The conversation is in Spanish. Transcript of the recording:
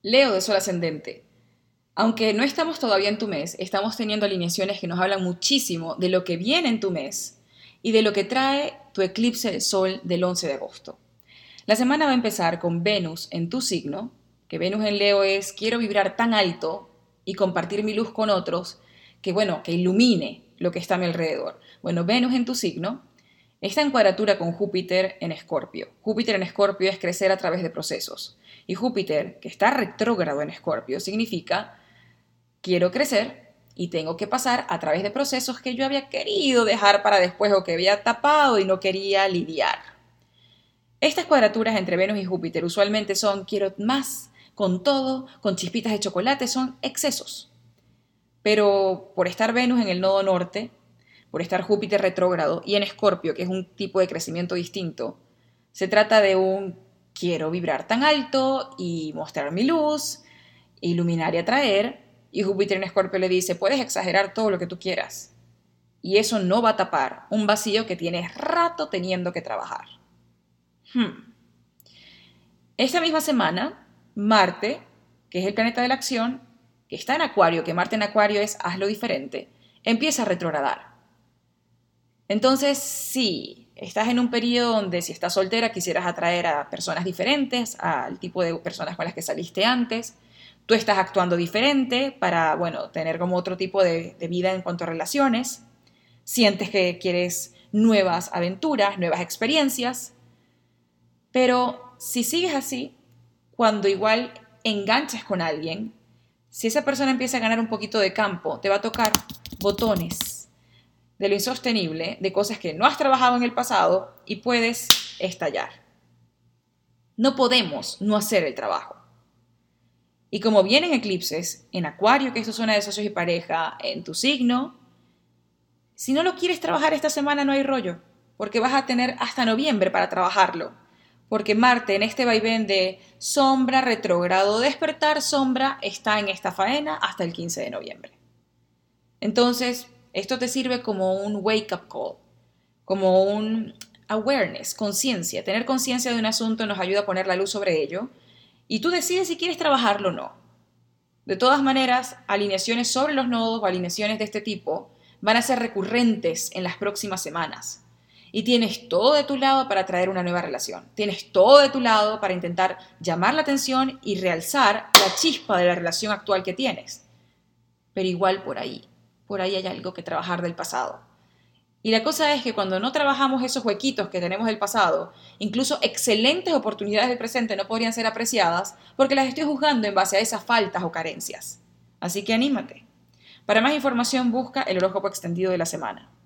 Leo de Sol Ascendente. Aunque no estamos todavía en tu mes, estamos teniendo alineaciones que nos hablan muchísimo de lo que viene en tu mes y de lo que trae tu eclipse de Sol del 11 de agosto. La semana va a empezar con Venus en tu signo, que Venus en Leo es quiero vibrar tan alto y compartir mi luz con otros que ilumine lo que está a mi alrededor. Bueno, Venus en tu signo está en cuadratura con Júpiter en Escorpio. Júpiter en Escorpio es crecer a través de procesos. Y Júpiter, que está retrógrado en Escorpio, significa quiero crecer y tengo que pasar a través de procesos que yo había querido dejar para después o que había tapado y no quería lidiar. Estas cuadraturas entre Venus y Júpiter usualmente son quiero más, con todo, con chispitas de chocolate, son excesos. Pero por estar Venus en el nodo norte, por estar Júpiter retrógrado y en Escorpio, que es un tipo de crecimiento distinto, se trata de un quiero vibrar tan alto y mostrar mi luz, iluminar y atraer, y Júpiter en Escorpio le dice, puedes exagerar todo lo que tú quieras, y eso no va a tapar un vacío que tienes rato teniendo que trabajar. Esta misma semana, Marte, que es el planeta de la acción, que está en Acuario, que Marte en Acuario es hazlo diferente, empieza a retrogradar. Entonces, sí, estás en un periodo donde si estás soltera quisieras atraer a personas diferentes, al tipo de personas con las que saliste antes. Tú estás actuando diferente para, tener como otro tipo de vida en cuanto a relaciones. Sientes que quieres nuevas aventuras, nuevas experiencias. Pero si sigues así, cuando igual enganches con alguien, si esa persona empieza a ganar un poquito de campo, te va a tocar botones de lo insostenible, de cosas que no has trabajado en el pasado y puedes estallar. No podemos no hacer el trabajo. Y como vienen eclipses en Acuario, que es tu zona de socios y pareja, en tu signo, si no lo quieres trabajar esta semana no hay rollo, porque vas a tener hasta noviembre para trabajarlo. Porque Marte en este vaivén de sombra, retrógrado, despertar, sombra, está en esta faena hasta el 15 de noviembre. Entonces, esto te sirve como un wake-up call, como un awareness, conciencia. Tener conciencia de un asunto nos ayuda a poner la luz sobre ello y tú decides si quieres trabajarlo o no. De todas maneras, alineaciones sobre los nodos o alineaciones de este tipo van a ser recurrentes en las próximas semanas. Y tienes todo de tu lado para traer una nueva relación. Tienes todo de tu lado para intentar llamar la atención y realzar la chispa de la relación actual que tienes. Pero igual por ahí hay algo que trabajar del pasado. Y la cosa es que cuando no trabajamos esos huequitos que tenemos del pasado, incluso excelentes oportunidades del presente no podrían ser apreciadas porque las estoy juzgando en base a esas faltas o carencias. Así que anímate. Para más información busca el horóscopo extendido de la semana.